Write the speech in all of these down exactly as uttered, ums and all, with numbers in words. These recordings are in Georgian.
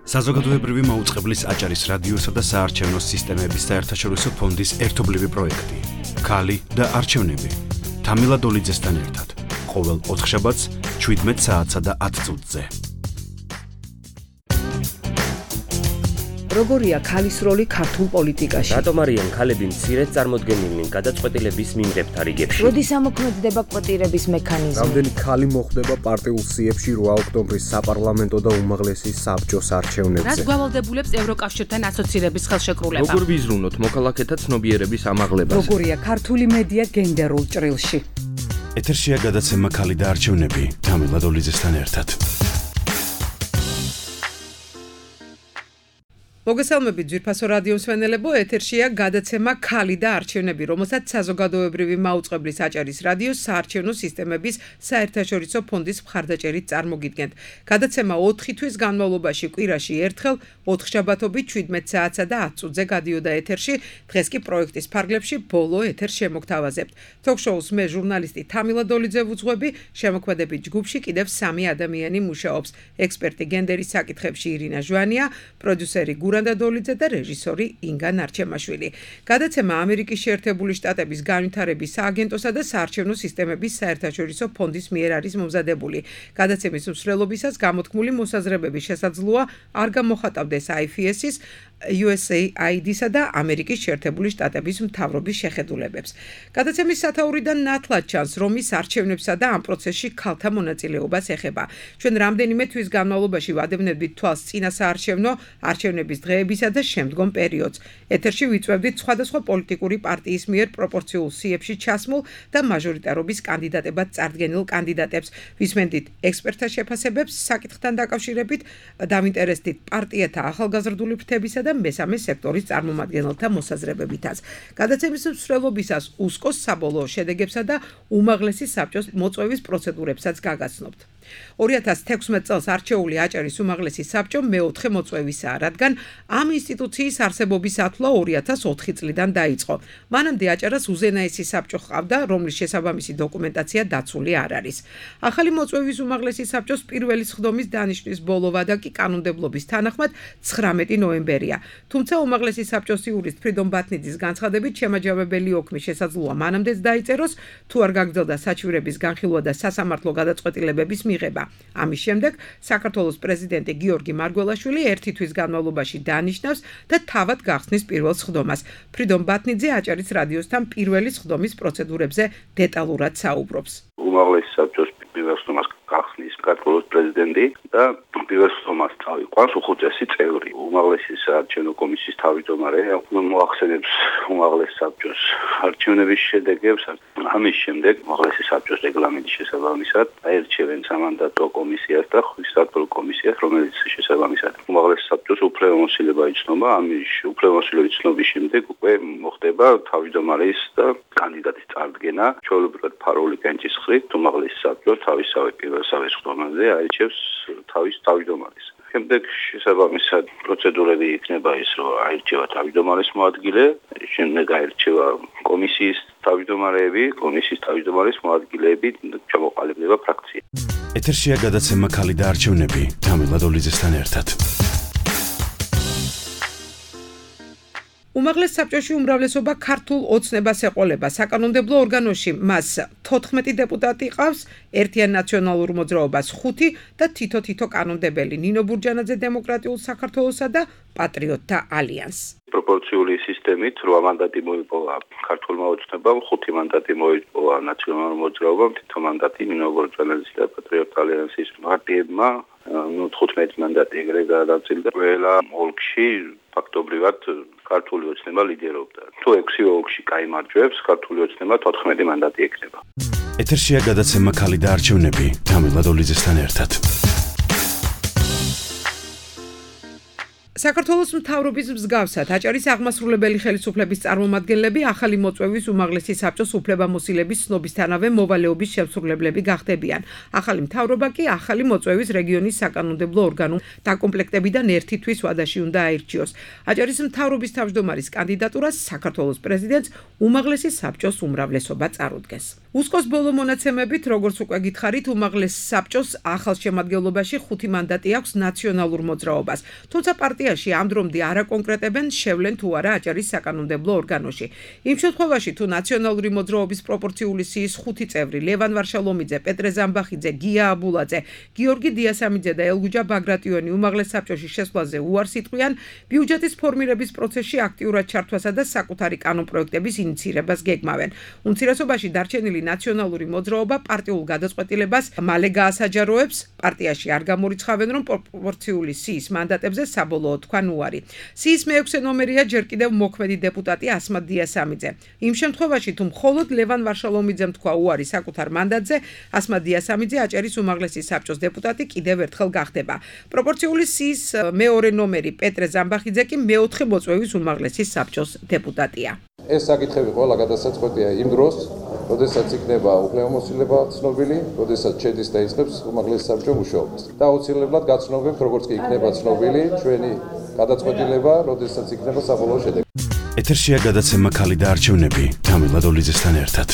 საზოგადოებრივი მაუწყებლის აჭარის რადიოსა და საარჩევნო სისტემების საერთაშორისო ფონდის ერთობლივი პროექტი. ქალი და არჩევნები. თამილა დოლიძესთან ერთად. ყოველ ოთხშაბათს შვიდმეტ საათსა და ათ წუთზე. როგორია ქალის როლი ქართულ პოლიტიკაში? რატომ არიან ქალები მცირედ წარმოდგენილნი გადაწყვეტილების მიმღებთა რიგებში? როდის ამოქმედდება კვოტირების მექანიზმი? რამდენი ქალი მოხვდება პარტიულ სიებში რვა ოქტომბრის საპარლამენტო და უმაღლესი საბჭოს არჩევნებზე? რაც გვალავდებულებს ევროკავშირთან ასოცირების ხელშეკრულება? როგორ ვიზრუნოთ მოქალაქეთა ცნობიერების ამაღლებას? როგორია ქართული მედია გენდერულ ჭრილში? ეთერშია გადაცემა ქალი და არჩევნები თამილა დოლიძესთან ერთად. მოგესალმებით ძვირფასო რადიო მსმენელებო, ეთერშია გადაცემა ქალი და არჩევნები, რომელსაც საზოგადოებრივი მაუწყებლის აჭარის რადიოს საარჩევნო სისტემების საერთაშორისო ფონდის მხარდაჭერით წარმოგიდგენთ. გადაცემა ოთხი თვის განმავლობაში კვირაში ერთხელ ოთხშაბათობით შვიდმეტ საათსა და ათ წუთზე გადიოდა ეთერში. დღეს კი პროექტის ფარგლებში ბოლო ეთერს შემოგთავაზებთ. თოქ-შოუს მე ჟურნალისტი თამილა დოლიძე ვუძღვები, შემოქმედებით ჯგუფში კიდევ სამი ადამიანი მუშაობს. ექსპერტი გენდერის საკითხებში ირინა ჟვანია, პროდიუსერი გურანდა დოლიძე და რეჟისორი ინგა ნარჩემაშვილი. გადაცემა ამერიკის შეერთებული შტატების განვითარების სააგენტოსა და საარჩევნო სისტემების საერთაშორისო ფონდის მიერ არის მომზადებული. გადაცემის მსვლელობისას გამოთქმული მოსაზრებები შესაძლოა არ გამოხატავდეს აი ეფ ეს-ის, იუ ეს ეი აი დი-სა და ამერიკის შეერთებული შტატების მთავრობის შეხედულებებს. გადაცემის სათაურიდან ნათლად ჩანს, რომ ის არჩევნებსა და ამ პროცესში ქალთა მონაწილეობას ეხება. ჩვენ რამდენიმე თვის განმავლობაში ვადევნებდით თვალს წინა საარჩევნო არჩევნების დღეებისა და შემდგომ პერიოდს. ეთერში ვიწვევდით სხვადასხვა პოლიტიკური პარტიის მიერ პროპორციულ სიებში ჩასმულ და მაჟორიტარობის კანდიდატებად წარდგენილ კანდიდატებს. ვისმენდით ექსპერტთა შეფასებებს საკითხთან დაკავშირებით, დავინტერესდით პარტიათა ახალგაზრდული ფრთებისა და მესამე სექტორის წარმომადგენელთა მოსაზრებებითაც. გადაცემის მსვლელობისას უსკოს საბოლოო შედეგებსა და უმაღლესი საბჭოს მოწვევის პროცედურებსაც გაგაცნობთ. ორი ათას თექვსმეტ წელს არჩეული აჭარის უმაღლესი საბჭო მეოთხე მოწვევისაა, რადგან ამ ინსტიტუციის არსებობის ათვლა ორი ათას ოთხი წლიდან დაიწყო. მანამდე აჭარას უზენაესი საბჭო ჰყავდა, რომლის შესაბამისი დოკუმენტაცია დაცული არ არის. ახალი მოწვევის უმაღლესი საბჭოს პირველი სხდომის დანიშვნის ბოლო ვადა კი კანონმდებლობის თანახმად ცხრამეტი ნოემბერია. თუმცა უმაღლესი საბჭოს იურისტ ფრიდონ ბათნიძის განცხადებით შემაჯამებელი ოქმი შესაძლოა მანამდეც დაიწეროს, თუ არ გაგრძელდა საჩივრების განხილვა და სასამართლო გადაწყვეტილებების მიღება. ამის შემდეგ საქართველოს პრეზიდენტი გიორგი მარგველაშვილი ერთი თვის განმავლობაში დანიშნავს და თავად გახსნის პირველ სხდომას. ფრიდონ ბათნიძე აჭარის რადიოსთან პირველი სხდომის პროცედურებზე დეტალურად საუბრობს. უმაღლესი საბჭოს პირველ სხდომას გახსნის საქართველოს პრეზიდენტი და პირველ სხდომას წავიყვანს უხუცესი წევრი. უმაღლესი საარჩევნო კომისიის თავმჯდომარე მოახსენებს უმაღლეს საბჭოს არჩევნების შედეგებს. ამის შემდეგ უმაღლესი საბჭოს რეგლამენტის შესაბამისად აერჩევენ სამანდატო კომისიას და ხმისათბილო კომისიას, რომელიც შესაბამისად უმაღლეს საბჭოს უფლებამოსილება იცნობა. ამის უფლებამოსილების ცნობის შემდეგ უკვე მოხდება თავმჯდომარის და კანდიდატის წარდგენა. ჩვეულებრივად ფარული კენჭის ხრით უმაღლესი საბჭო თავისავე პირველსავე სხდომაზე აირჩევს თავის თავმჯდომარეს. შემდეგ შესაბამისად პროცედურები იქნება ის, რომ აირჩევა თავმჯდომარის მოადგილე, შემდეგ აირჩევა კომისიის თავმჯდომარეები, კომისიის თავმჯდომარის მოადგილეები, ჩამოყალიბდება ფრაქცია. ეთერშია გადაცემა ქალი და არჩევნები თამილა დოლიძესთან ერთად. უმაღლეს საბჭოში უმრავლესობა ქართულ ოცნებას ეყოლება. საკანონმდებლო ორგანოში მას თოთხმეტი დეპუტატი ყავს, ერთიან ნაციონალურ მოძრაობას ხუთი და თითო-თითო კანონმდებელი. ნინო ბურჯანაძე დემოკრატიულ საქართველოსა და პატრიოტთა ალიანსს. პროპორციული სისტემით რვა მანდატი მოიპოვა ქართულმა ოცნებამ, ხუთი მანდატი მოიპოვა ნაციონალურ მოძრაობამ, თითო მანდატი ნინო ბურჯანაძის და პატრიოტთა ალიანსის პარტიებმა, ნუ თხუთმეტი მანდატი ეგრე გადაწილდა. ყველა ოლქში ფაქტობრივად ქართული ოცნება ლიდერობდა. თუ ექვსი ოლქში გაიმარჯვებს, ქართული ოცნება თოთხმეტი მანდატი ექნება. ეთერშია გადაცემა ქალი და არჩევნები თამილა დოლიძესთან ერთად. საქართველოს მთავრობის მსგავსად აჭარის აღმასრულებელი ხელისუფლების წარმომადგენლები ახალი მოწვევის უმაღლესი საბჭოს უფლებამოსილების ცნობისთანავე მოვალეობის შემსრულებლები გახდებიან. ახალი მთავრობა კი ახალი მოწვევის რეგიონის საკანონმდებლო ორგანო დაკომპლექტებიდან ერთი თვის ვადაში უნდა აირჩიოს. აჭარის მთავრობის თავმჯდომარის კანდიდატურას საქართველოს პრეზიდენტს უმაღლესი საბჭოს უმრავლესობა წარუდგენს. უსკოს ბოლო მონაცემებით, როგორც უკვე გითხარით, უმაღლეს საბჭოს ახალ შემადგენლობაში ხუთი მანდატი აქვს ნაციონალურ მოძრაობას. თუმცა პარტიაში ამ დრომდე არ აკონკრეტებენ შევლენ თუ არა აჭარის საკანონმდებლო ორგანოში. იმ შემთხვევაში, თუ ნაციონალური მოძრაობის პროპორციული სიის ხუთი წევრი, ლევან ვარშალომიძე, პეტრე ზამბახიძე, გია აბულაძე, გიორგი დიასამიძე და ელგუჯა ბაგრატიონი უმაღლეს საბჭოში შესვლაზე უარს იტყვიან, ბიუჯეტის ფორმირების პროცესში აქტიურად ჩართვასა და საკუთარი კანონპროექტების ინიცირებას გეგმავენ. უმცირესობაში დარჩენილი ნაციონალური მოძრაობა პარტიულ გადაწყვეტილებას მალე გაასაჯაროებს, პარტიაში არ გამორიცხავენ, რომ პროპორციული სიის მანდატებზე საბოლოოდ თქვან უარი. სიის მეექვსე ნომერია ჯერ კიდევ მოქმედი დეპუტატი ასმად დიასამიძე. იმ შემთხვევაში, თუ მხოლოდ ლევან ვარშალომიძემ თქვა უარი საკუთარ მანდატზე, ასმად დიასამიძე აჭარის უმაღლესი საბჭოს დეპუტატი კიდევ ერთხელ გახდება. პროპორციული სიის მეორე ნომერი პეტრე ზამბახიძე კი მეოთხე მოწვევის უმაღლესი საბჭოს დეპუტატია. ეს საკითხები ყველა გადასაწყვეტია იმ დროს, როდესაც იქნება უფლებამოსილება ცნობილი, როდესაც შედის და იწყებს უმაღლესი საბჭო მუშაობას. და აუცილებლად გაცნობებთ, როგორც კი იქნება ცნობილი ჩვენი გადაწყვეტილება, როდესაც იქნება საბოლოო შედეგი. ეთერშია გადაცემა ქალი და არჩევნები თამილა დოლიძესთან ერთად.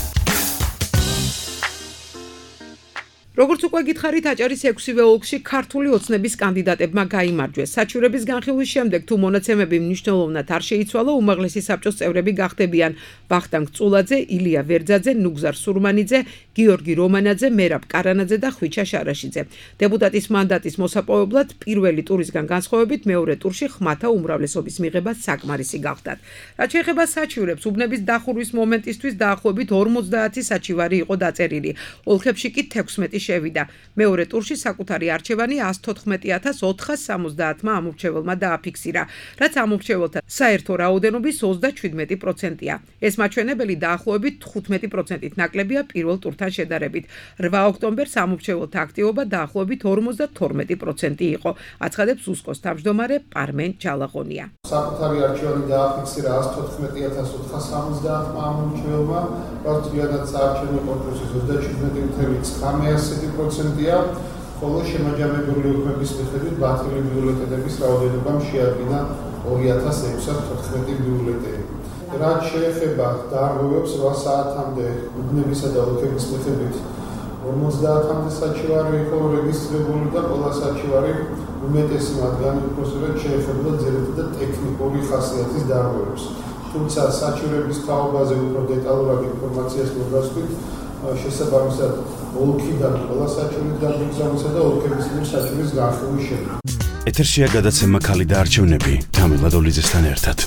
როგორც უკვე გითხარით, აჭარის ექვსივე ოლქში ქართული ოცნების კანდიდატებმა გაიმარჯვეს. საჩივრების განხილვის შემდეგ, თუ მონაცემები მნიშვნელოვნად არ შეიცვალა, უმაღლესი საბჭოს წევრები გახდებიან ვახტანგ წულაძე, ილია ვერძაძე, ნუგზარ სურმანიძე, გიორგი რომანაძე, მერაბ კარანაძე და ხვიჩა შარაშიძე. დეპუტატის მანდატის მოსაპოვებლად პირველი ტურისგან განსხვავებით მეორე ტურში ხმათა უმრავლესობის მიღება საკმარისი გახდათ. რაც შეეხება საჩივრებს, უბნების დახურვის მომენტისთვის დაახლოებით ორმოცდაათი საჩივარი იყო დაწერილი. ოლქებში კი თექვსმეტი შევიდა. მეორე ტურში საკუთარი არჩევანი ას თოთხმეტი ათას ოთხას სამოცდაათმა ამორჩეველმა დააფიქსირა, რაც ამორჩეველთა საერთო რაოდენობის ოცდაჩვიდმეტი პროცენტია. ეს მაჩვენებელი დაახლოებით თხუთმეტი პროცენტით ნაკლებია პირველ ტურთან შედარებით. რვა ოქტომბერს ამორჩეველთა აქტივობა დაახლოებით ორმოცდათორმეტი პროცენტი იყო, აცხადებს უსკოს თავმჯდომარე პარმენ ჯალაღონია. საკუთარი არჩევანი დააფიქსირა ას თოთხმეტი ათას ოთხას სამოცდაათმა ამორჩეველმა, რაც თვიანად საარჩევნო კონკურსის ოცდაჩვიდმეტი წუთებით ცხრამეტი პროცენტია, ხოლო შემაჯამებული უქმების მიხედვით ბათილი ბიულეტენების რაოდენობამ შეადგინა ორი ათას ექვსას თოთხმეტი ბიულეტენი. რაც შეეხება დარღვევებს რვა საათამდე უბნებისა და ოლქების მიხედვით ორმოცდაათამდე საჩივარი იყო რეგისტრირებული და ყველა საჩივარი უმეტესი მათგანი უпроსტად შეეხებოდა ძირითადად და ტექნიკური ხასიათის დარღვევებს. თუმცა საჩივრების თაობაზე უფრო დეტალურად ინფორმაციას მოგასვით შესაბამისად ოლქიდან ყველა საჩივრის დაგეგმვისა და ოლქების მიერ საჩივრის განხილვის შემდეგ. ეთერშია გადაცემა ქალი და არჩევნები თამილა დოლიძესთან ერთად.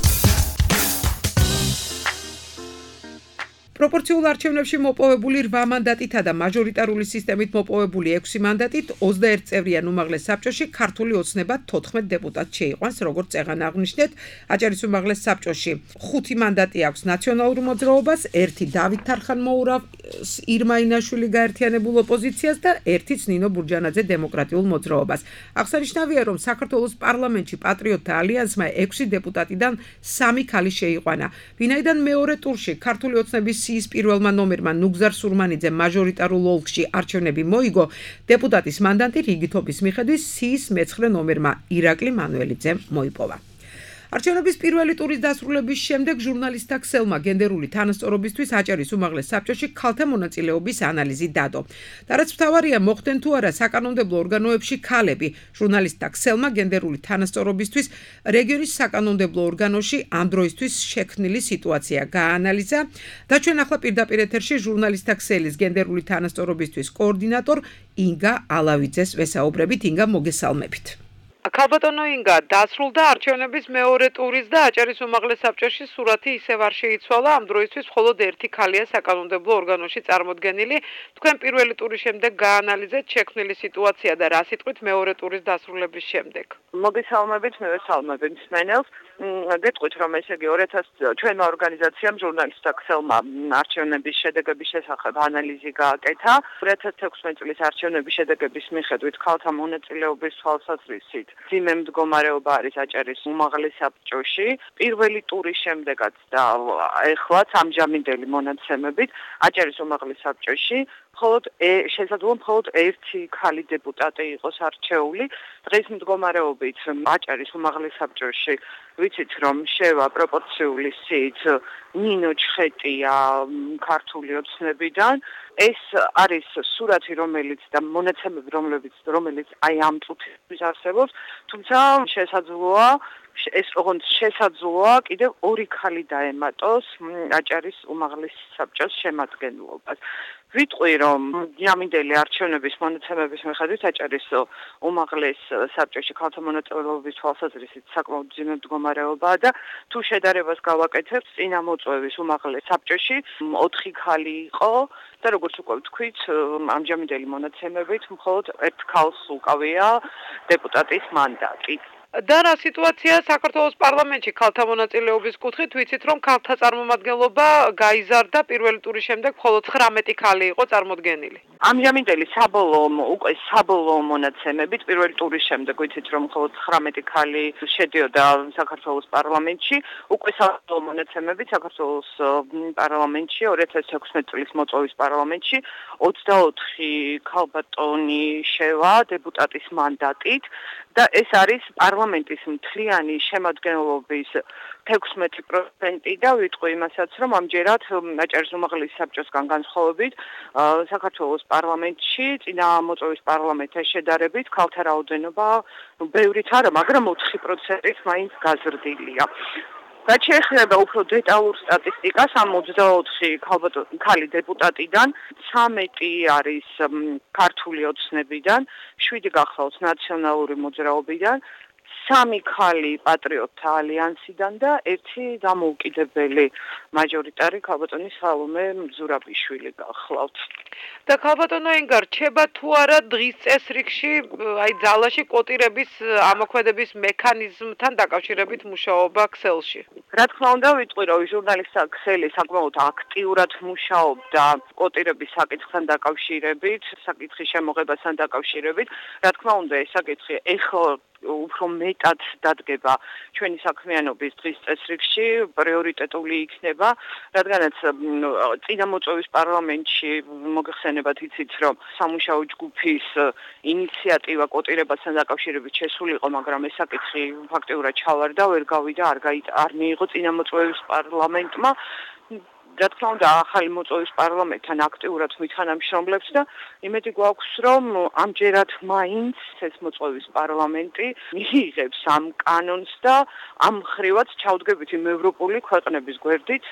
პროპორციულ არჩევნებში მოპოვებული რვა მანდატითა და მაჟორიტარული სისტემით მოპოვებული ექვსი მანდატით ოცდაერთ წევრიან უმაღლეს საბჭოში ქართული ოცნება თოთხმეტ დეპუტატს შეიყვანს, როგორც წეღან აღნიშნეთ. აჭარის უმაღლეს საბჭოში ხუთი მანდატი აქვს ნაციონალურ მოძრაობას, ერთი დავით თარხან-მოურავს ირმა ინაშვილი გაერთიანებულ ოპოზიციას და ერთიც ნინო ბურჯანაძე დემოკრატიულ მოძრაობას. აღსანიშნავია, რომ საქართველოს პარლამენტში პატრიოტთა ალიანსმა ექვსი დეპუტატიდან სამი ქალი შეიყვანა. ვინაიდან მეორე ტურში ქართული ოცნების სიის პირველმა ნომერმა ნუგზარ სურმანიძე მაჟორიტარულ ოლქში არჩევნები მოიგო, დეპუტატის მანდატი რიგითობის მიხედვით სიის მეცხრე ნომერმა ირაკლი მანუელიძემ მოიპოვა. არჩევნების პირველი ტურის დასრულების შემდეგ ჟურნალისტთა ქსელმა გენდერული თანასწორობისთვის აჭარის უმაღლეს საბჭოში ქალთა მონაწილეობის ანალიზი დადო. და რაც მთავარია, მოხდნენ თუ არა საკანონმდებლო ორგანოებში ქალები. ჟურნალისტთა ქსელმა გენდერული თანასწორობისთვის რეგიონის საკანონმდებლო ორგანოში ამ დროისთვის შექმნილი სიტუაცია გაანალიზა და ჩვენ ახლა პირდაპირ ეთერში ჟურნალისტთა ქსელის გენდერული თანასწორობისთვის კოორდინატორ ინგა ალავიძეს ვესაუბრებით. ინგა, მოგესალმებით. ქალბატონო ინგა, დასრულდა არჩევნების მეორე ტურის და აჭარის უმაღლეს საბჭოში სურათი ისევ არ შეიცვალა. ამ დროისთვის მხოლოდ ერთი ქალია საკანონმდებლო ორგანოში წარმოდგენილი. თქვენ პირველი ტურის შემდეგ გაანალიზეთ შექმნილი სიტუაცია და რა სიტყვით მეორე ტურის დასრულების შემდეგ. მოგესალმებით, მე ვესალმებით მსმენელს. გეტყვით, რომ ესე იგი ორი ათას ჩვენმა ორგანიზაციამ ჟურნალისტთა ქსელმა არჩევნების შედეგების შესახებ ანალიზი გააკეთა. ორი ათას თექვსმეტი წლის არჩევნების შედეგების მიხედვით ქალთა მონაწილეობის თვალსაზრისით ძიმე მდგომარეობა არის აჭარის უმაღლეს საბჭოში. პირველი ტურის შემდეგაც და ეხლაც ამჟამინდელი მონაცემებით აჭარის უმაღლეს საბჭოში მხოლოდ შესაძლოა მხოლოდ ერთი ქალი დეპუტატი იყოს არჩეული. დღეს მდგომარეობით აჭარის უმაღლეს საბჭოში ვიცით რომ შევა პროპორციული სიით ნინო ჩხეტია ქართული ოცნებიდან. ეს არის სურათი რომელიც და მონაცემები რომლებიც რომელიც აი ამ წუთის არსებობს, თუმცა შესაძლოა ეს ოღონდ შესაძლოა კიდევ ორი ქალი დაემატოს აჭარის უმაღლეს საბჭოს შემადგენლობას. ვიტყვი რომ յამინდელი არჩევნების მონაცემების მიხედვით აჭარის უმაღლეს საბჭოში ქალთა მონაწილეობის თვალსაზრისით საკმაოდ ძიმე მდგომარეობაა და თუ შედარებას გავაკეთებთ წინამოწვევის უმაღლეს საბჭოში ოთხი ქალი იყო და როგორც უკვე ვთქვით ამჟამინდელი მონაცემებით მხოლოდ ერთ ქალს უკავია დეპუტატის მანდატი. და რა სიტუაცია საქართველოს პარლამენტში ქალთა მონაწილეობის კუთხით ვიცით რომ ქალთა წარმომადგენლობა გაიზარდა პირველი ტურის შემდეგ მხოლოდ ცხრამეტი ქალი იყო წარმოდგენილი. ამჟამინდელი საბოლოო უკვე საბოლოო მონაცემებით პირველი ტურის შემდეგ ვიცით რომ მხოლოდ ცხრამეტი ქალი შედიოდა საქართველოს პარლამენტში, უკვე საბოლოო მონაცემებით საქართველოს პარლამენტში ორი ათას ექვსმეტი წლის მოწვევის პარლამენტში ოცდაოთხი ქალბატონი შევა დეპუტატის მანდატით და ეს არის პარლამენტის მთლიანი შემადგენლობის თექვსმეტი პროცენტი და ვიტყვი იმასაც რომ ამჯერად აჭარის უმაღლეს საბჭოსგან განსხვავებით საქართველოს პარლამენტში წინამოწვევის პარლამენტთან შედარებით ქალთა რაოდენობა ბევრით არა, მაგრამ ოთხი პროცენტით მაინც გაზრდილია. რაც შეეხება უფრო დეტალურ სტატისტიკას, ამ ოცდაოთხი ქალი დეპუტატიდან ცამეტი არის ქართული ოცნებიდან, შვიდი გახლავთ ნაციონალური მოძრაობიდან, სამი ქალი პატრიოტთა ალიანსიდან და ერთი დამოუკიდებელი მაჟორიტარი ქალბატონი სალომე მზურაბიშვილი გახლავთ. და ქალბატონო ინგა რჩება თუ არა დღის წესრიგში აი ძალაში კვოტირების ამოქმედების მექანიზმთან დაკავშირებით მუშაობა ქსელში. რა თქმა უნდა ვიტყვი რომ ჟურნალისტთა ქსელი საკმაოდ აქტიურად მუშაობდა კვოტირების საკითხთან დაკავშირებით, საკითხის შემოღებასთან დაკავშირებით. რა თქმა უნდა ეს საკითხი ეხლა უფრო მეტად დადგება ჩვენი საქმიანობის დღის წესრიგში, პრიორიტეტული იქნება, რადგანაც წინამოწვევის პარლამენტში მოგეხსენებათ იცით რომ სამუშაო ჯგუფის ინიციატივა კვოტირებასთან დაკავშირებით შესულიყო, მაგრამ ეს საკითხი ფაქტიურად ჩავარდა, ვერ გავიდა, არ არ მიიღო წინამოწვევის პარლამენტმა. რა თქმა უნდა ახალი მოწვევის პარლამენტთან აქტიურად ვითანამშრომლებს და იმედი გვაქვს რომ ამჯერად მაინც ეს მოწვევის პარლამენტი მიიღებს ამ კანონს და ამ ხრივად ჩავდგებით იმ ევროპული ქვეყნების გვერდით,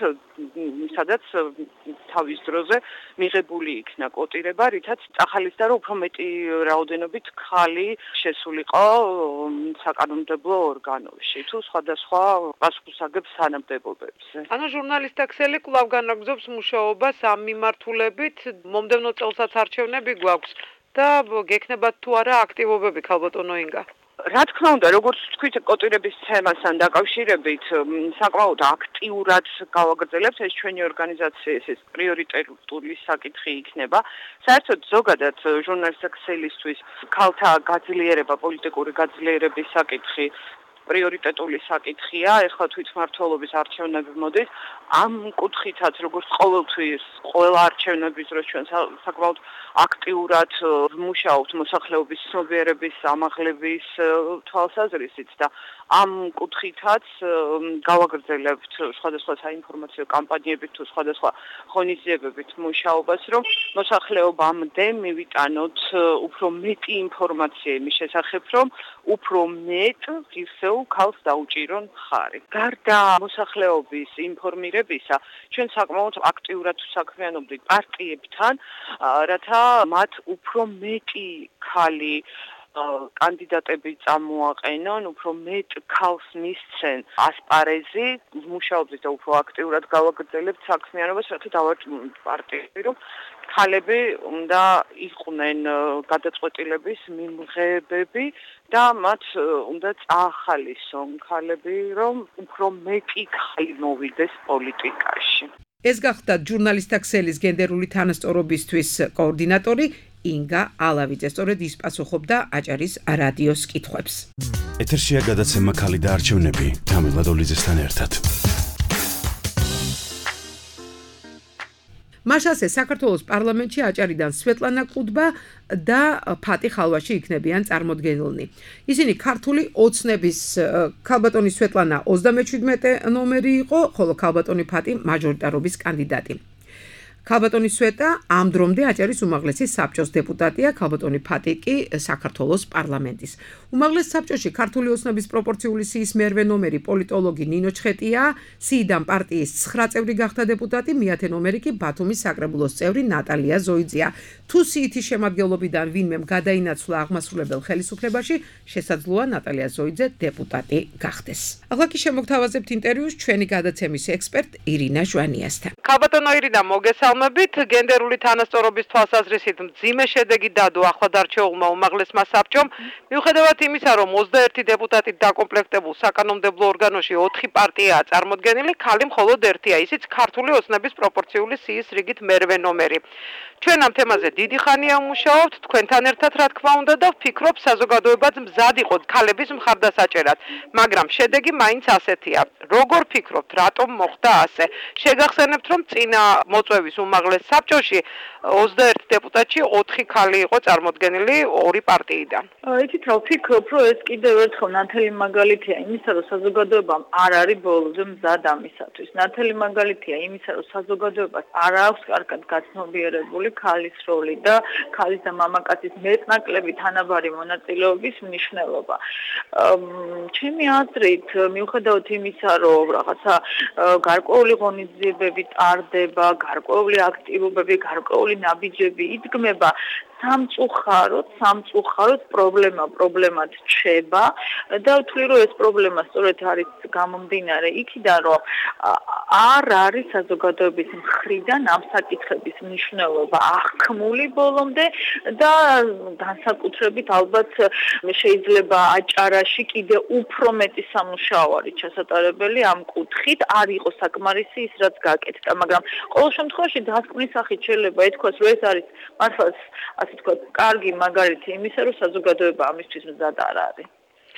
სადაც თავის დროზე მიღებული იქნა კვოტირება, რითაც წახალისდა რომ უფრო მეტი რაოდენობით ქალი შესულიყო საკანონმდებლო ორგანოში თუ სხვადასხვა პასუხისაგებს თანამდებობებზე. ანუ ჟურნალისტთა ქსელი კვლავ განაგრძობს მუშაობას ამ მიმართულებით, მომდევნო წელსაც არჩევნები გვაქვს და გექნებათ თუ არა აქტივობები ქალბატონო ინგა. რა თქმა უნდა, როგორც თქვით, კვოტირების თემასთან დაკავშირებით საკმაოდ აქტიურად გავაგრძელებთ ეს ჩვენი ორგანიზაციის ეს პრიორიტეტული საკითხი იქნება. საერთოდ ზოგადად ჟურნალისტთა ქსელისთვის ქალთა გაძლიერება, პოლიტიკური გაძლიერების საკითხი პრიორიტეტული საკითხია, ეხლა თვითმმართველობის არჩევნები მოდის. ამ კუთხითაც როგორც ყოველთვის ყველა არჩევნების დროს ჩვენ საკმაოდ აქტიურად ვმუშაობთ მოსახლეობის ცნობიერების ამაღლების თვალსაზრისით და ამ კუთხითაც გავაგრძელებთ სხვადასხვა საინფორმაციო კამპანიებით თუ სხვადასხვა ღონისძიებებით მუშაობას, რომ მოსახლეობამდე მივიტანოთ უფრო მეტი ინფორმაცია იმის შესახებ, რომ უფრო მეტ ღირსეულ ქალს დაუჭირონ მხარი. გარდა მოსახლეობის ინფორმირებისა, ჩვენ საკმაოდ აქტიურად საქმიანობდით პარტიებთან, რათა მათ უფრო მეტი ქალი კანდიდატები წამოაყენონ, უფრო მეტ ქალს მისცენ ასპარეზი, მუშაობდით და უფრო აქტიურად გავაგრძელებთ საქმიანობას, რათა დავარწმუნოთ პარტიები, რომ ქალები უნდა იყვნენ გადაწყვეტილების მიმღებები და მათ უნდა წაახალისონ ქალები, რომ უფრო მეტი ქალი მოვიდეს პოლიტიკაში. ეს გახდა ჟურნალისტთა ქსელის გენდერული თანასწორობისთვის კოორდინატორი ინგა ალავიძე, სწორედ ის პასუხობდა აჭარის რადიოს კითხვებს. ეთერშია გადაცემა ქალი და არჩევნები თამილა დოლიძესთან ერთად. მას ასე საქართველოს პარლამენტში აჭარიდან სვეტლანა კუდბა და ფატი ხალვაში იქნებიან წარმოდგენილნი. ისინი ქართული ოცნების ქალბატონი სვეტლანა ოცდამეჩვიდმეტე ნომერი იყო, ხოლო ქალბატონი ფატი მაჟორიტარობის კანდიდატი. ქალბატონი სვეტა ამ დრომდე აჭარის უმაღლესი საბჭოს დეპუტატია, ქალბატონი ფატი კი საქართველოს პარლამენტის. უმაღლეს საბჭოში ქართული ოცნების პროპორციული სიის მერვე ნომერი პოლიტოლოგი ნინო ჩხეტია, სიიდან პარტიის ცხრა წევრი გახდა დეპუტატი, მეათე ნომერი კი ბათუმის საკრებულოს წევრი ნატალია ზოიძია. თუ სიითის შემადგენლობიდან ვინმემ გადაინაცვლა აღმასრულებელ ხელისუფლებაში, შესაძლოა ნატალია ზოიძე დეპუტატი გახდეს. ახლა კი შემოგთავაზებთ ინტერვიუს ჩვენი გადაცემის ექსპერტ ირინა ჟვანიასთან. ქალბატონო ირინა, მოგესალმებით. გენდერული თანასწორობის თვალსაზრისით მძიმე შედეგი დადო ახლადარჩეულმა უმაღლესმა საბჭომ, მიუხედავად იმისა, რომ ოცდაერთი დეპუტატით დაკომპლექტებულ საკანონმდებლო ორგანოში ოთხი პარტიაა წარმოდგენილი, ქალი მხოლოდ ერთია, ისიც ქართული ოცნების პროპორციული სიის რიგით მერვე ნომერი. ჩვენ ამ თემაზე დიდი ხანია ვმუშაობთ, თქვენთან ერთად რა თქმა უნდა და ვფიქრობ საზოგადოებაც მზად იყოთ ქალების მხარდასაჭერად, მაგრამ შედეგი მაინც ასეთია. როგორ ფიქრობთ, რატომ მოხდა ასე? შეგახსენებთ, რომ წინა მოწვევის უმაღლეს საბჭოში ოცდაერთი დეპუტატში ოთხი ქალი იყო წარმოდგენილი ორი პარტიიდან. იცით რა ვფიქრობ, რომ ეს კიდევ ერთხელ ნათელი მაგალითია იმისა, რომ საზოგადოებამ არ არის ბოლომდე მზად ამისათვის. ნათელი მაგალითია იმისა, რომ საზოგადოებას არ აქვს კარგად გაცნობიერებული ქალის როლი და ქალის და მამაკაცის მეტნაკლები თანაბარი მონაწილეობის მნიშვნელობა. ჩემი აზრით, მიუხედავად იმისა, რომ რაღაცა გარკვეული ღონისძიებები ტარდება, გარკვეული აქტივობები, გარკვეული ნაბიჯები იდგმება, სამწუხაროდ, სამწუხაროდ პრობლემა პრობლემად რჩება და ვთვლი, რომ ეს პრობლემა სწორედ არის გამომდინარე იქიდან, რომ არ არის საზოგადოების მხრიდან ამ საკითხების მნიშვნელობა აღქმული ბოლომდე და განსაკუთრებით ალბათ შეიძლება აჭარაში კიდე უფრო მეტი სამუშაო არის ჩასატარებელი ამ კუთხით, არ იყო საკმარისი ის, რაც გაკეთდა, მაგრამ ყოველ შემთხვევაში დასკვნის სახით შეიძლება ითქვას, რომ ეს არის მართლაც ასე თქვათ, კარგი მაგალითი იმისა, რომ საზოგადოება ამისთვის მზად არ არის.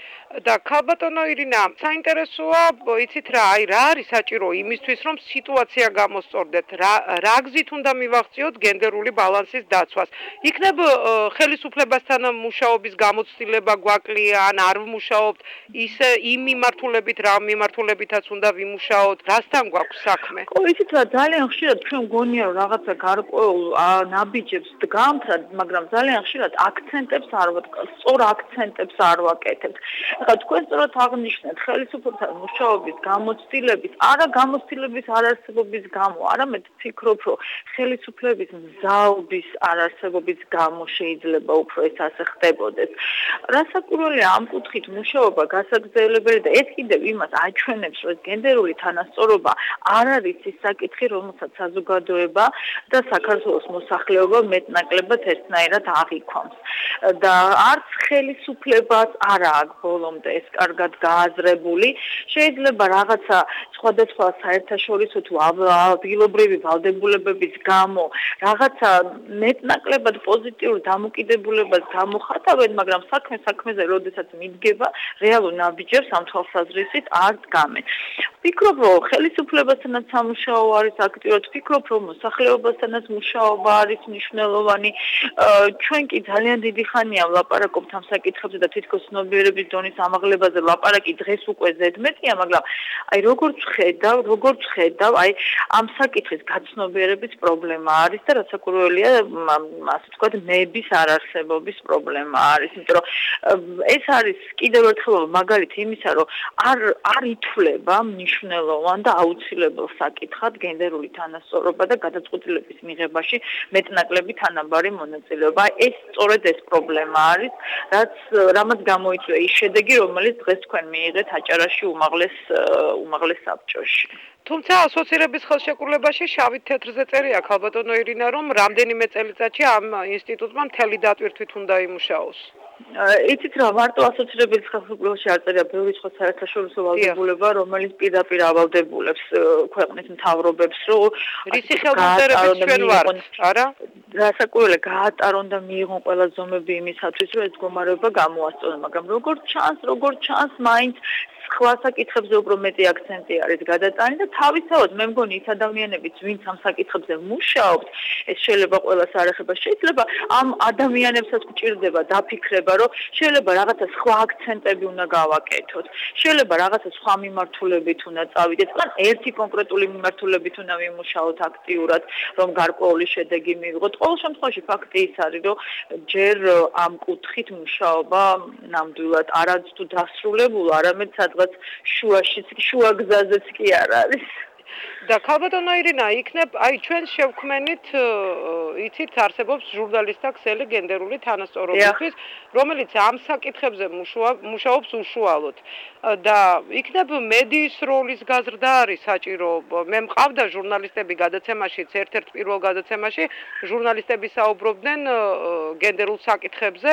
და ქალბატონო ირინა, საინტერესოა, იცით რა, აი რა არის საჭირო იმისთვის, რომ სიტუაცია გამოსწორდეთ, რა რა გზით უნდა მივახციოთ გენდერული ბალანსის დაცვას. იქნებ ხელისუფლებასთან მუშაობის გამოცდილება გვაკლია, ან არ ვმუშაობთ, ისე იმ მიმართულებით, რა მიმართულებითაც უნდა ვიმუშაოთ, რასთან გვაქვს საქმე? ო, იცით რა, ძალიან ხშირად ჩვენ გონია, რომ რაღაცა გარკვეულ ნაბიჯებს დგამთ, მაგრამ ძალიან ხშირად აქცენტებს არ ვაკეთებთ, სწორ აქცენტებს არ ვაკეთებთ. ახლა თქვენ სწორად აღნიშნეთ ხელისუფლებთან მუშაობის გამოცდილების, არა გამოცდილების არარსებობის გამო, არამედ ვფიქრობ, რომ ხელისუფლების მზაობის არარსებობის გამო შეიძლება უფრო ეს ასე ხდებოდეს. რასაკვირველია ამ კუთხით მუშაობა გასაგრძელებელი და ეს კიდევ იმას აჩვენებს, რომ გენდერული თანასწორობა არ არის ის საკითხი, რომელსაც საზოგადოება და საქართველოს მოსახლეობა მეტნაკლებად ერთნაირად აღიქვამს. და არც ხელისუფლებას არ აქვს ბოლომდე ეს კარგად გააზრებული. შეიძლება რაღაცა სხვადასხვა საერთაშორისო თუ ადგილობრივი ვალდებულებების გამო რაღაცა მეტნაკლებად პოზიტიურ დამოკიდებულებას გამოხატავენ, მაგრამ საქმე საქმეზე როდესაც მიდგება, რეალურ ნაბიჯებს ამ თვალსაზრისით არ დგამენ. ვფიქრობ, რომ ხელისუფლებასთანაც სამუშაო არის აქტიურად, ვფიქრობ, რომ მოსახლეობასთანაც მუშაობა არის მნიშვნელოვანი. ჩვენ კი ძალიან დიდი ხანია ვლაპარაკობთ ამ საკითხებზე და თითქოს ცნობიერების დონის ამაღლებაზე ლაპარაკი დღეს უკვე ზედმეტია, მაგრამ აი როგორც ხედავ, როგორც ხედავ, აი ამ საკითხის გაცნობიერების პრობლემა არის და რასაკვირველია, ასე ვთქვათ, ნების არარსებობის პრობლემა არის, იმიტომ რომ ეს არის კიდევ ერთხელ მაგალითი იმისა, რომ არ არ ითვლება მნიშვნელოვან და აუცილებელ საკითხად გენდერული თანასწორობა და გადაწყვეტილების მიღებაში მეტნაკლები თანაბარი მონაწილეობა. ეს სწორედ ეს პრობლემა არის, რაც რამაც გამოიწვია ის შედეგი, რომელიც დღეს თქვენ მიიღეთ აჭარაში უმაღლეს უმაღლეს საბჭოში. თუმცა ასოცირების ხელშეკრულებაში შავით თეთრზე წერია ქალბატონო ირინა, რომ რამდენიმე წელიწადში ამ ინსტიტუტმა მთელი დატვირთვით უნდა იმუშაოს. იცით რა, მარტო ასოცირების ხელშეკრულებაში არ წერია, ბევრი სხვა საერთაშორისო ვალდებულება, რომელიც პირდაპირ ავალდებულებს ქვეყნის მთავრობებს, რომ რისი ხელმოწერებით ჩვენ ვართ, არა? რასაკვირველია, გაატარონ და მიიღონ ყველა ზომები იმისათვის, რომ ეს მდგომარეობა გამოასწორონ, მაგრამ როგორც ჩანს, როგორც ჩანს, მაინც სხვა საკითხებზე უფრო მეტი აქცენტი არის გადატანილი და თავისთავად მე მგონი ის ადამიანებიც ვინც ამ საკითხებზე მუშაობთ ეს შეიძლება ყველას არ ეხება შეიძლება ამ ადამიანებსაც გჭირდება დაფიქრება რომ შეიძლება რაღაცა სხვა აქცენტები უნდა გავაკეთოთ შეიძლება რაღაცა სხვა მიმართულებით უნდა წავიდეთ ან ერთი კონკრეტული მიმართულებით უნდა ვიმუშაოთ აქტიურად რომ გარკვეული შედეგი მივიღოთ ყოველ შემთხვევაში ფაქტი ის არის რომ ჯერ ამ კუთხით მუშაობა ნამდვილად არც თუ დასრულებულ არამედ სადღაც შუაშიც შუა გზაზეც კი არ არის და ქალბატონო ირინა იქნებ აი ჩვენ შევქმენით იცით არსებობს ჟურნალისტთა ქსელი გენდერული თანასწორობისთვის რომელიც ამ საკითხებზე მუშაობს უშუალოდ და იქნებ მედიის როლის გაზრდა არის საჭირო მე მყავდა ჟურნალისტები გადაცემაშიც ერთ-ერთ პირველ გადაცემაში ჟურნალისტები საუბრობდნენ გენდერულ საკითხებზე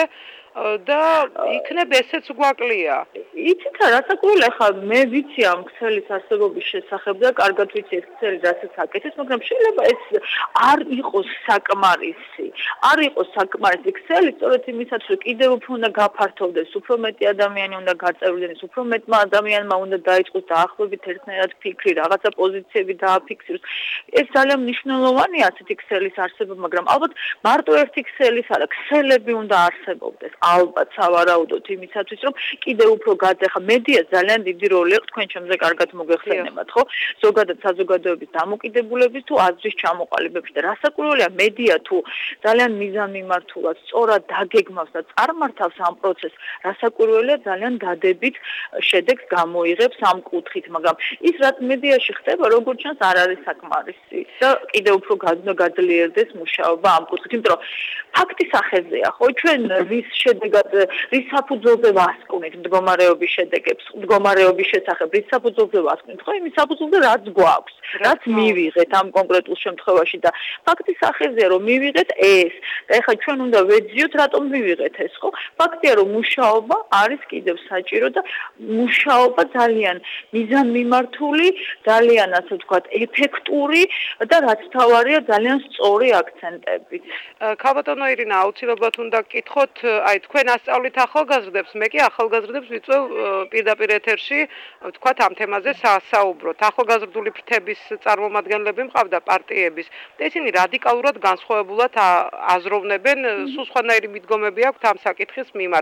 და იქნებ ესეც გვაკლია. იცით რა რასაკვირველია ხა მე ვიცი ამ ქსელის არსებობის შესახებ და კარგად ვიცი ეს ქსელი რასაც აკეთებს, მაგრამ შეიძლება ეს არ იყოს საკმარისი. არ იყოს საკმარისი ქსელი სწორედ იმისათვის რომ კიდევ უფრო უნდა გაფართოვდეს, უფრო მეტი ადამიანი უნდა გაწევრიდეს, უფრო მეტმა ადამიანმა უნდა დაიწყოს დაახლოებით ერთნაირად ფიქრი, რაღაცა პოზიციები დააფიქსიროს. ეს ძალიან მნიშვნელოვანია ასეთი ქსელის არსება, მაგრამ ალბათ მარტო ერთი ქსელის არა, ქსელები უნდა არსებობდეს. ალბათ სავარაუდოდ იმისათვის რომ კიდევ უფრო გაძახა მედია ძალიან დიდი როლი აქვს თქვენ ჩემზე კარგად მოგეხსენებათ ხო ზოგადად საზოგადოების დამოკიდებულების თუ აზრის ჩამოყალიბების და რასაკვირველია მედია თუ ძალიან მიზანმიმართულად სწორად დაგეგმავს და წარმართავს ამ პროცესს რასაკვირველია ძალიან დადებით შედეგს გამოიღებს ამ კუთხით მაგრამ ის რაც მედიაში ხდება როგორც ჩანს არ არის საკმარისი და კიდევ უფრო გაძლიერდეს მუშაობა ამ კუთხით იმიტომ რომ ფაქტის ახეზეა ხო ჩვენ რის შედეგად რის საფუძველზე ვასკვნით მდგომარეობის შედეგებს მდგომარეობის შესახებ რის საფუძველზე ვასკვნით ხო იმის საფუძველზე რაც გვაქვს რაც მივიღეთ ამ კონკრეტულ შემთხვევაში და ფაქტის ახეზეა რომ მივიღეთ ეს და ეხლა ჩვენ უნდა ვეძიოთ რატომ მივიღეთ ეს ხო ფაქტია რომ მუშაობა არის კიდევ საჭირო და მუშაობა ძალიან მიზანმიმართული ძალიან ასე ვთქვათ ეფექტური და რაც თავარია ძალიან სწორი აქცენტებით ქალბატონო ირინა აუცილებლად უნდა გკითხოთ აი თქვენ ასწავლით ახალგაზრდებს მე კი ახალგაზრდებს ვიწევ პირდაპირ ეთერში ვთქვათ ამ თემაზე საუბროთ ახალგაზრდული ფრთების წარმომადგენლები მყავდა პარტიების და ისინი რადიკალურად განსხვავებულად აზროვნებენ სულ სხვანაირი მიდგომები აქვთ ამ საკითხის მიმართ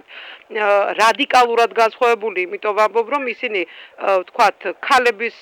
რადიკალურად განსხვავებული იმიტომ ვამბობ რომ ისინი ვთქვათ ქალების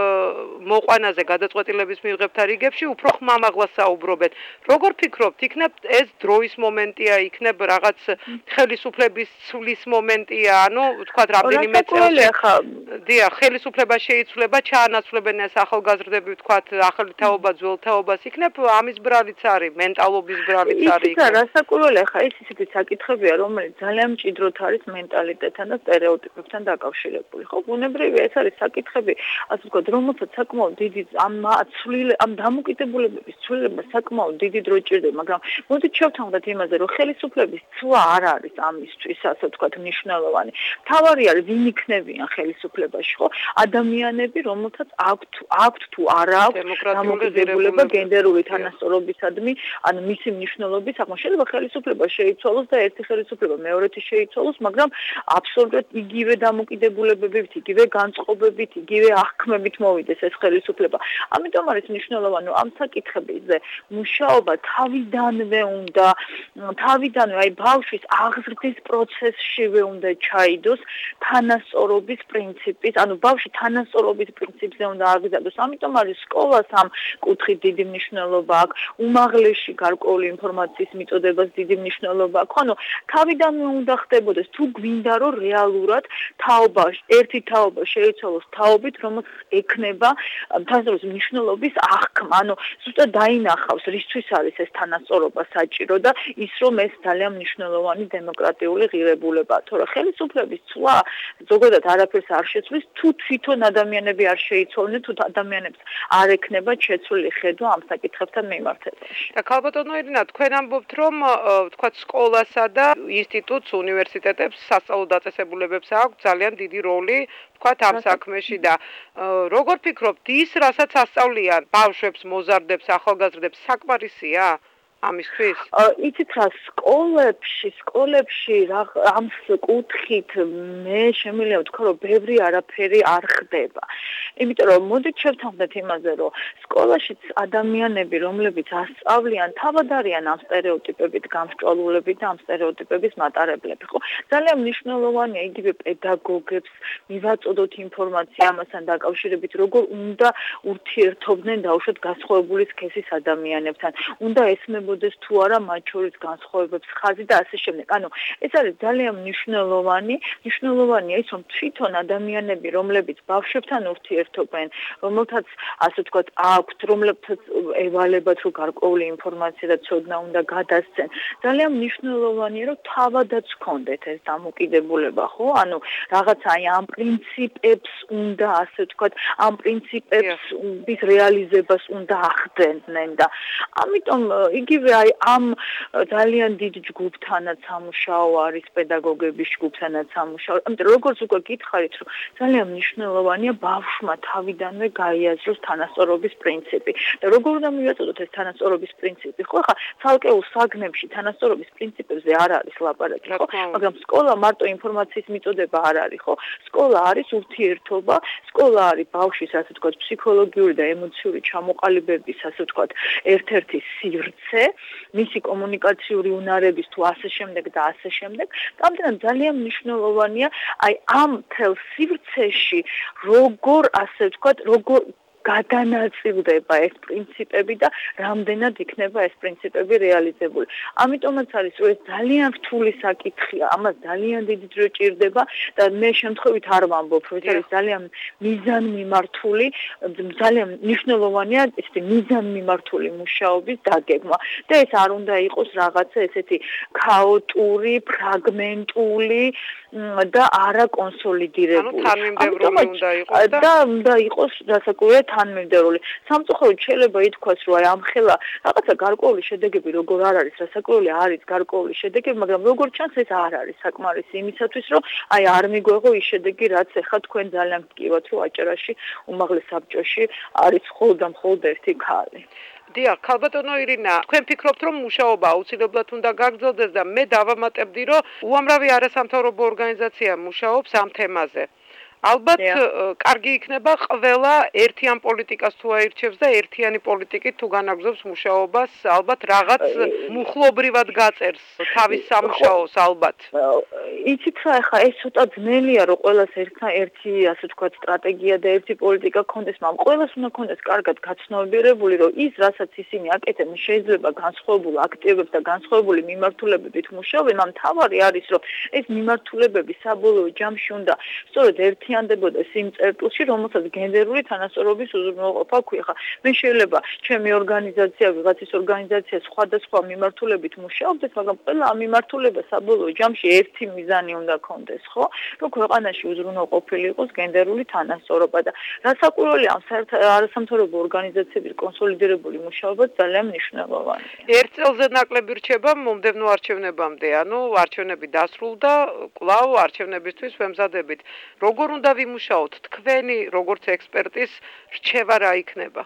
მოყვანაზე გადაწყვეტილების მიღებთან რიგებში უფრო ხმამაღლა საუბრობენ როგორ ფიქრობთ იქნებ ეს დროის момენტია იქნებ რაღაც ხელისუფლების ცვლის მომენტია, ანუ ვთქვათ, რამდენიმე წელს დიახ, ხელისუფლება შეიცვლება, ჩაანაცვლებენ ეს ახალგაზრდები, ვთქვათ, ახალი თაობა, ძველ თაობას იქნებ, ამის ბრალიც არის, მენტალობის ბრალიც არის. იცით, რასაკვირველია, ხა ეს ისეთი საკითხებია, რომელიც ძალიან მჭიდროდ არის მენტალიტეტთან და სტერეოტიპებთან დაკავშირებული. ხო, ბუნებრივია, ეს არის საკითხები, ასე ვთქვათ, რომელსაც საკმაოდ დიდი ამ ცვლილ ამ დამოკიდებულებების ცვლილება საკმაოდ დიდი დრო ჭირდება, მაგრამ მოდით შევთანხმდეთ იმაზე, რომ ხელისუფლების ცვლა არ არის ამისთვის, ასე ვთქვათ, მნიშვნელოვანი. თავარი არის ვინ იქნებიან ხელისუფლებაში, ხო? ადამიანები, რომელთაც აქვთ აქვთ თუ არა აქვთ დამოკიდებულება გენდერული თანასწორობისადმი, ანუ მისი მნიშვნელობის აღმო შეიძლება ხელისუფლება შეიცვალოს და ერთი ხელისუფლება მეორეთი შეიცვალოს, მაგრამ აბსოლუტურად იგივე დამოკიდებულებებით, იგივე განწყობებით, იგივე აღქმებით მოვიდეს ეს ხელისუფლება. ამიტომ არის მნიშვნელოვანი, რომ ამ საკითხებზე მუშაობა თავიდანვე უნდა თავიდანვე აი ბავშვის აღზრდის პროცესშივე უნდა ჩაიდოს თანასწორობის პრინციპის, ანუ ბავშვი თანასწორობის პრინციპზე უნდა აღიზარდოს. ამიტომ არის სკოლას ამ კუთხით დიდი მნიშვნელობა აქვს, უმაღლესი გარკვეული ინფორმაციის მიწოდებას დიდი მნიშვნელობა აქვს. ანუ თავიდანვე უნდა ხდებოდეს თუ გვინდა რომ რეალურად თაობა, ერთი თაობა შეიცვალოს თაობით, რომელიც ექნება თანასწორობის მნიშვნელობის აღქმა. ანუ ზუსტად დაინახავს რისთვის არის ეს თანასწორობა საჭირო და ის რომ ეს ძალიან მნიშვნელოვანი დემოკრატიული ღირებულებაა. თორე ხელისუფლების ცვლა ზოგადად არაფერს არ შეცვლის, თუ თვითონ ადამიანები არ შეიცვალნენ, თუ ადამიანებს არ ექნებათ შეცვლილი ხედვა ამ საკითხებთან მიმართებაში. და ქალბატონო ირინა, თქვენ ამბობთ, რომ ვთქვათ, სკოლასა და ინსტიტუტს, უნივერსიტეტებს, სასწავლო დაწესებულებებს აქვს ძალიან დიდი როლი, ვთქვათ, ამ საქმეში და როგორ ფიქრობთ, ის რასაც ასწავლიან ბავშვებს, მოზარდებს, ახალგაზრდებს, საკმარისია? ამისთვის? იცით რა, სკოლებში, სკოლებში რა ამ კუთხით მე შემიძლია ვთქვა, რომ ბევრი არაფერი არ ხდება. იმიტომ რომ მოდით შევთანხმდეთ იმაზე, რომ სკოლაშიც ადამიანები, რომლებიც ასწავლიან, თავად არიან ამ სტერეოტიპებით გამსჭვალულები და ამ სტერეოტიპების მატარებლები, ხო? ძალიან მნიშვნელოვანია იგივე პედაგოგებს მივაწოდოთ ინფორმაცია ამასთან დაკავშირებით, როგორ უნდა ურთიერთობდნენ დაუშვათ განსხვავებული სქესის ადამიანებთან. უნდა ესმებოდეს თუ არა მათ შორის განსხვავებებს ხაზი და ასე შემდეგ. ანუ ეს არის ძალიან მნიშვნელოვანი, მნიშვნელოვანია ის, რომ თვითონ ადამიანები, რომლებიც ბავშვებთან ურთიერთობენ, რომელთაც ასე ვთქვათ, აქვთ, რომლებთაც ევალებათ, რომ გარკვეული ინფორმაცია და ცოდნა უნდა გადასცენ. ძალიან მნიშვნელოვანია, რომ თავადაც გქონდეთ ეს დამოკიდებულება, ხო? ანუ რაღაც აი ამ პრინციპებს უნდა ასე ვთქვათ, ამ პრინციპებს ის რეალიზებას უნდა ახდენდნენ და ამიტომ იგივე აი ამ ძალიან დიდ ჯგუფთანაც სამუშაო არის პედაგოგების ჯგუფთანაც სამუშაო. ამიტომ როგორც უკვე გითხარით, რომ ძალიან მნიშვნელოვანია ბავშვმა თავიდანვე გაიაზროს თანასწორობის პრინციპი. და როგორ უნდა მივაწოდოთ ეს თანასწორობის პრინციპი? ხო, ხა ცალკეულ საგნებში თანასწორობის პრინციპებზე არ არის ლაპარაკი, ხო? მაგრამ სკოლა მარტო ინფორმაციის მიწოდება არ არის, ხო? სკოლა არის ურთიერთობა, სკოლა არის ბავშვის, ასე ვთქვათ, ფსიქოლოგიური და ემოციური ჩამოყალიბების, ასე ვთქვათ, ერთ-ერთი სივრცე, მისი კომუნიკაციური უნარების თუ ასე შემდეგ და ასე შემდეგ. ამიტომ ძალიან მნიშვნელოვანია აი ამ თელ სივრცეში როგორ ასე ვთქვათ, როგორ გადანაწილდება ეს პრინციპები და რამდენად იქნება ეს პრინციპები რეალიზებული. ამიტომაც არის, რომ ეს ძალიან რთული საკითხია, ამას ძალიან დიდი დრო ჭირდება და მე შემთხვევით არ ვამბობ, რომ ეს არის ძალიან მიზანმიმართული, ძალიან მნიშვნელოვანია ესეთი მიზანმიმართული მუშაობის დაგეგმა და ეს არ უნდა იყოს რაღაცა ესეთი ქაოტური, ფრაგმენტული და არაკონსოლიდირებული. ანუ თანმიმდევრული უნდა იყოს და და უნდა იყოს დასაკუთრებით თანმიმდევრული. სამწუხაროდ შეიძლება ითქვას, რომ აი ამ ხელა რაღაცა გარკვეული შედეგები როგორ არ არის, დასაკუთრებული არის გარკვეული შედეგები, მაგრამ როგორ ჩანს ეს არ არის საკმარისი იმისათვის, რომ აი არ მიგვეღო ის შედეგი, რაც ეხლა თქვენ ძალიან გკივათ, რომ აჭარაში უმაღლეს საბჭოში არის მხოლოდ და მხოლოდ ერთი ქალი. დიახ, ქალბატონო ირინა, თქვენ ფიქრობთ, რომ მუშაობა აუცილებლად უნდა გაგრძელდეს და მე დავამატებდი, რომ უამრავი არასამთავრობო ორგანიზაცია მუშაობს ამ თემაზე. ალბათ კარგი იქნება ყველა ერთიან პოლიტიკას თუ აირჩევს და ერთიანი პოლიტიკით თუ განაგზობს მუშაობას, ალბათ რაღაც მუხლობრივად გაწერს თავის სამუშაოს ალბათ. იცით რა, ახლა ეს ცოტა ძნელია, რომ ყველას ერთი ასე ვთქვათ სტრატეგია და ერთი პოლიტიკა ქონდეს, მაგრამ ყველას უნდა ქონდეს კარგად გაცნობიერებული, რომ ის, რასაც ისინი აკეთებენ, შეიძლება განსხვავებულ აქტივებებს და განსხვავებული მიმართულებებით მუშაობენ, მაგრამ თავარი არის, რომ ეს მიმართულებები საბოლოო ჯამში უნდა სწორედ ერთი იანდებოდეს იმ წერტილში, რომელსაც გენდერული თანასწორობის უზრუნველყოფა ქვია. ხა მე შეიძლება ჩემი ორგანიზაცია, ვიღაცის ორგანიზაცია სხვადასხვა მიმართულებით მუშაობდეს, მაგრამ ყველა ამ მიმართულება საბოლოო ჯამში ერთი მიზანი უნდა ქონდეს, ხო? რომ ქვეყანაში უზრუნველყოფილი იყოს გენდერული თანასწორობა და რასაკვირველია ამ არასამთავრობო ორგანიზაციების კონსოლიდირებული მუშაობა ძალიან მნიშვნელოვანია. ერთ წელზე ნაკლები რჩება მომდევნო არჩევნებამდე, ანუ არჩევნები დასრულდა, კვლავ არჩევნებისთვის ვემზადებით. როგორ უნდა ვიმუშაოთ თქვენი როგორც ექსპერტის რჩევა რა იქნება?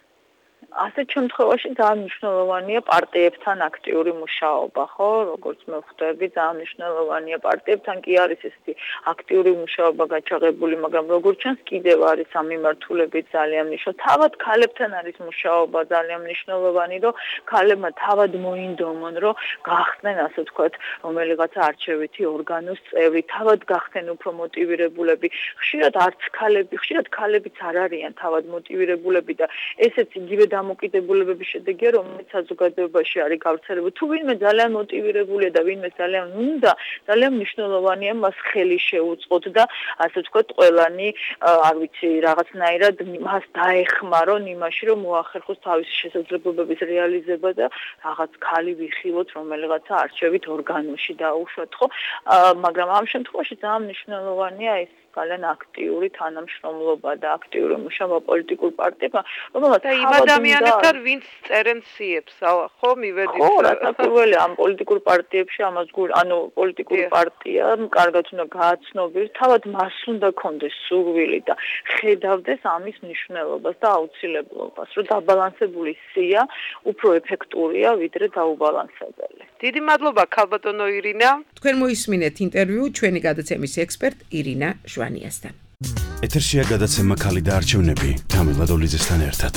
ასეთ შემთხვევაში ძალიან მნიშვნელოვანია პარტიებთან აქტიური მუშაობა, ხო? როგორც მე ვხვდები, ძალიან მნიშვნელოვანია პარტიებთან კი არის ესეთი აქტიური მუშაობა გაჩაღებული, მაგრამ როგორც ჩანს კიდევ არის ამ მიმართულებით ძალიან მნიშვნელოვანი. თავად ქალებთან არის მუშაობა ძალიან მნიშვნელოვანი, რომ ქალებმა თავად მოინდომონ, რომ გახდნენ ასე ვთქვათ, რომელიღაცა არჩევითი ორგანოს წევრი, თავად გახდნენ უფრო მოტივირებულები. ხშირად არც ქალები, ხშირად ქალებიც არ არიან თავად მოტივირებულები და ესეც იგივე დამოკიდებულებების შედეგია, რომელიც საზოგადოებაში არის გავრცელებული. თუ ვინმე ძალიან მოტივირებულია და ვინმე ძალიან უნდა, ძალიან მნიშვნელოვანია მას ხელი შეუწყოთ და ასე ვთქვათ, ყველანი, არ ვიცი, რაღაცნაირად მას დაეხმარონ იმაში, რომ მოახერხოს თავისი შესაძლებლობების რეალიზება და რაღაც ქალი ვიხილოთ, რომელიღაცა არჩევით ორგანოში დაუშვათ, ხო? მაგრამ ამ შემთხვევაში ძალიან მნიშვნელოვანია ეს ძალიან აქტიური თანამშრომლობა და აქტიური მუშაობა პოლიტიკურ პარტიებმა, რომელსაც და იმ ადამიანებთან, ვინც წერენ სიებს, ხო, მივედით. ხო, რათა პირველი ამ პოლიტიკურ პარტიებში ამას გულ, ანუ პოლიტიკური პარტიამ კარგად უნდა გააცნობიოს, თავად მას უნდა კონდეს სურვილი და ხედავდეს ამის მნიშვნელობას და აუცილებლობას, რომ დაბალანსებული სია უფრო ეფექტურია, ვიდრე დაუბალანსებელი. დიდი მადლობა ქალბატონო ირინა. თქვენ მოისმინეთ ინტერვიუ ჩვენი გადაცემის ექსპერტ ირინა ჟვანიასთან. ეთერშია გადაცემა ქალი და არჩევნები თამილა დოლიძესთან ერთად.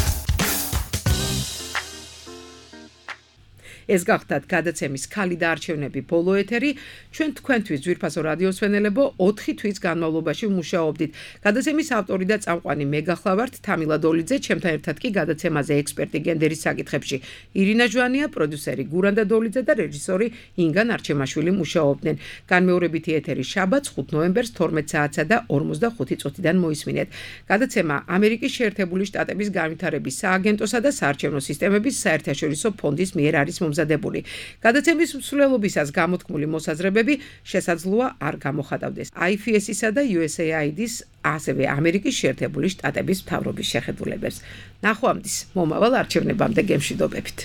ეს გახდათ გადაცემის ქალი და არჩევნები ბოლო ეთერი. ჩვენ თქვენთვის ძვირფასო რადიოსვენელებო ოთხი თვის განმავლობაში ვმუშაობდით. გადაცემის ავტორი და წამყვანი მე გახლავართ თამილა დოლიძე, ჩემთან ერთად კი გადაცემაზე ექსპერტი გენდერის საკითხებში ირინა ჟვანია, პროდიუსერი გურანდა დოლიძე და რეჟისორი ინგა ნარჩემაშვილი მუშაობდნენ. განმეორებითი ეთერი შაბათს ხუთ ნოემბერს თორმეტ საათსა და ორმოცდახუთი წუთიდან მოისმინეთ. გადაცემა ამერიკის შეერთებული შტატების განვითარების სააგენტოსა და საარჩევნო სისტემების საერთაშორისო ფონდის მიერ არის მომზადებული. გადაცემის მსვლელობისას გამოთქმული მოსაზრებები შესაძლოა არ გამოხატავდეს აი ეფ ეს-ისა და იუ ეს ეი აი დი-ის, ასევე ამერიკის შეერთებული შტატების მთავრობის შეხედულებებს. ნახვამდის მომავალ არჩევნებამდე გემშვიდობებით.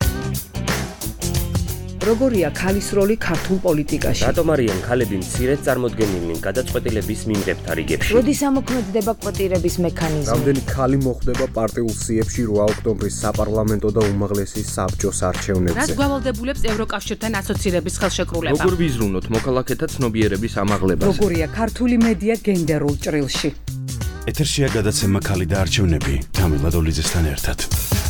როგორია ქალის როლი ქართულ პოლიტიკაში? რატომ არიან ქალები მცირედ წარმოდგენილნი გადაწყვეტილების მიმღებთა რიგებში? როდის ამოქმედდება კვოტირების მექანიზმი? რამდენი ქალი მოხვდება პარტიულ სიებში რვა ოქტომბრის საპარლამენტო და უმაღლესი საბჭოს არჩევნებზე? რაც გვალავდებულებს ევროკავშირთან ასოცირების ხელშეკრულება? როგორ ვიზრუნოთ მოქალაქეთა ცნობიერების ამაღლებას? როგორია ქართული მედია გენდერულ ჭრილში? ეთერშია გადაცემა ქალი და არჩევნები თამილა დოლიძესთან ერთად.